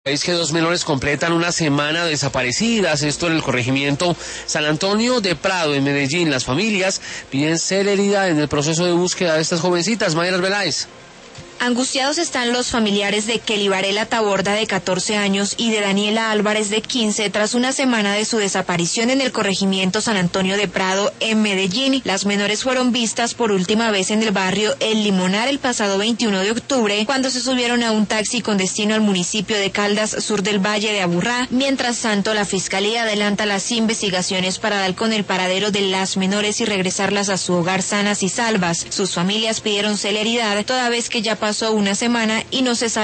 Es que 2 menores completan una semana desaparecidas, esto en el corregimiento San Antonio de Prado, en Medellín. Las familias piden celeridad en el proceso de búsqueda de estas jovencitas. Mayra Arbeláez. Angustiados están los familiares de Kelly Varela Taborda, de 14 años, y de Daniela Álvarez, de 15, tras una semana de su desaparición en el corregimiento San Antonio de Prado, en Medellín. Las menores fueron vistas por última vez en el barrio El Limonar el pasado 21 de octubre, cuando se subieron a un taxi con destino al municipio de Caldas, sur del Valle de Aburrá. Mientras tanto, la Fiscalía adelanta las investigaciones para dar con el paradero de las menores y regresarlas a su hogar sanas y salvas. Sus familias pidieron celeridad, toda vez que ya pasó una semana y no se sabe